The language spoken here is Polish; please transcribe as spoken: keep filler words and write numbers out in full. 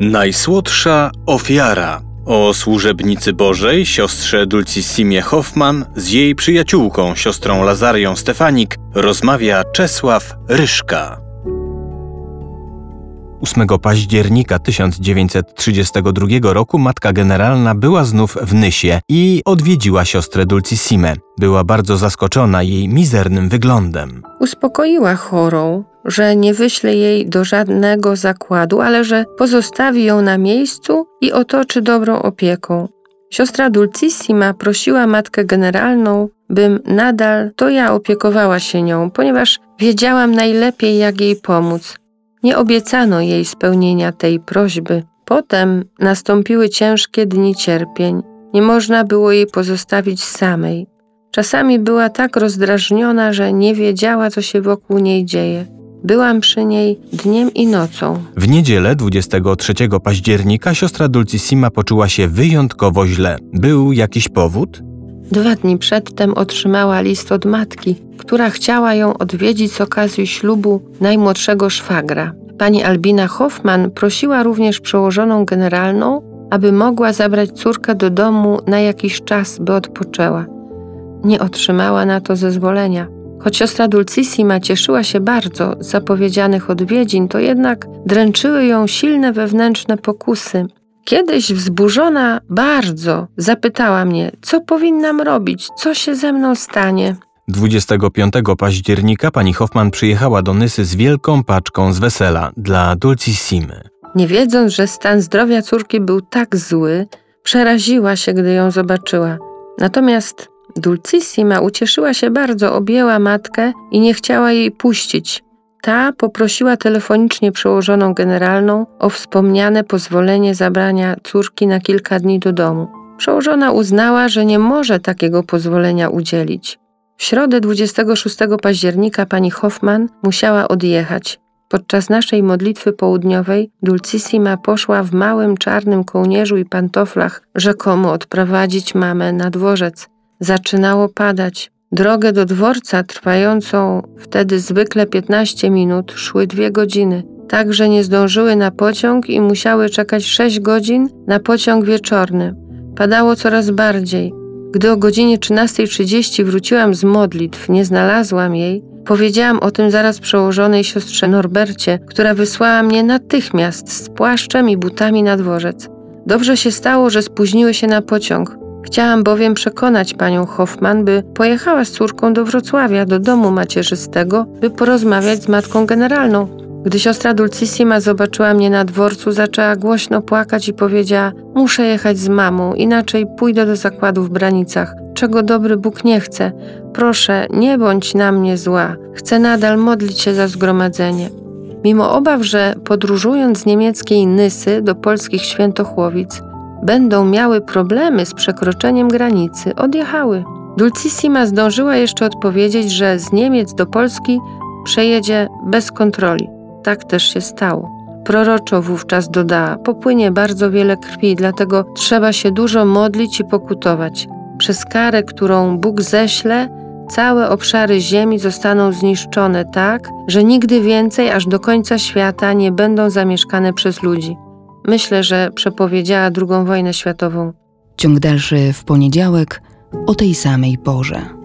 Najsłodsza ofiara. O służebnicy Bożej, siostrze Dulcissimie Hoffman, z jej przyjaciółką, siostrą Lazarią Stefanik, rozmawia Czesław Ryszka. ósmego października tysiąc dziewięćset trzydziestego drugiego roku matka generalna była znów w Nysie i odwiedziła siostrę Dulcissimę. Była bardzo zaskoczona jej mizernym wyglądem. Uspokoiła chorą, że nie wyśle jej do żadnego zakładu, ale że pozostawi ją na miejscu i otoczy dobrą opieką. Siostra Dulcissima prosiła matkę generalną, bym nadal to ja opiekowała się nią, ponieważ wiedziałam najlepiej, jak jej pomóc. Nie obiecano jej spełnienia tej prośby. Potem nastąpiły ciężkie dni cierpień. Nie można było jej pozostawić samej. Czasami była tak rozdrażniona, że nie wiedziała, co się wokół niej dzieje. Byłam przy niej dniem i nocą. W niedzielę dwudziestego trzeciego października siostra Dulcissima poczuła się wyjątkowo źle. Był jakiś powód? Dwa dni przedtem otrzymała list od matki, która chciała ją odwiedzić z okazji ślubu najmłodszego szwagra. Pani Albina Hoffman prosiła również przełożoną generalną, aby mogła zabrać córkę do domu na jakiś czas, by odpoczęła. Nie otrzymała na to zezwolenia. Choć siostra Dulcissima cieszyła się bardzo z zapowiedzianych odwiedzin, to jednak dręczyły ją silne wewnętrzne pokusy. Kiedyś wzburzona bardzo zapytała mnie, co powinnam robić, co się ze mną stanie. dwudziestego piątego października pani Hoffman przyjechała do Nysy z wielką paczką z wesela dla Dulcissimy. Nie wiedząc, że stan zdrowia córki był tak zły, przeraziła się, gdy ją zobaczyła. Natomiast Dulcissima ucieszyła się bardzo, objęła matkę i nie chciała jej puścić. Ta poprosiła telefonicznie przełożoną generalną o wspomniane pozwolenie zabrania córki na kilka dni do domu. Przełożona uznała, że nie może takiego pozwolenia udzielić. W środę dwudziestego szóstego października pani Hoffman musiała odjechać. Podczas naszej modlitwy południowej Dulcissima poszła w małym czarnym kołnierzu i pantoflach rzekomo odprowadzić mamę na dworzec. Zaczynało padać. Drogę do dworca, trwającą wtedy zwykle piętnaście minut, szły dwie godziny. Tak, że nie zdążyły na pociąg i musiały czekać sześć godzin na pociąg wieczorny. Padało coraz bardziej. Gdy o godzinie trzynastej trzydzieści wróciłam z modlitw, nie znalazłam jej, powiedziałam o tym zaraz przełożonej siostrze Norbercie, która wysłała mnie natychmiast z płaszczem i butami na dworzec. Dobrze się stało, że spóźniły się na pociąg. Chciałam bowiem przekonać panią Hoffman, by pojechała z córką do Wrocławia, do domu macierzystego, by porozmawiać z matką generalną. Gdy siostra Dulcissima zobaczyła mnie na dworcu, zaczęła głośno płakać i powiedziała: muszę jechać z mamą, inaczej pójdę do zakładu w Branicach, czego dobry Bóg nie chce. Proszę, nie bądź na mnie zła. Chcę nadal modlić się za zgromadzenie. Mimo obaw, że podróżując z niemieckiej Nysy do polskich Świętochłowic, będą miały problemy z przekroczeniem granicy, odjechały. Dulcissima zdążyła jeszcze odpowiedzieć, że z Niemiec do Polski przejedzie bez kontroli. Tak też się stało. Proroczo wówczas dodała: popłynie bardzo wiele krwi, dlatego trzeba się dużo modlić i pokutować. Przez karę, którą Bóg ześle, całe obszary ziemi zostaną zniszczone tak, że nigdy więcej aż do końca świata nie będą zamieszkane przez ludzi. Myślę, że przepowiedziała drugą wojnę światową. Ciąg dalszy w poniedziałek o tej samej porze.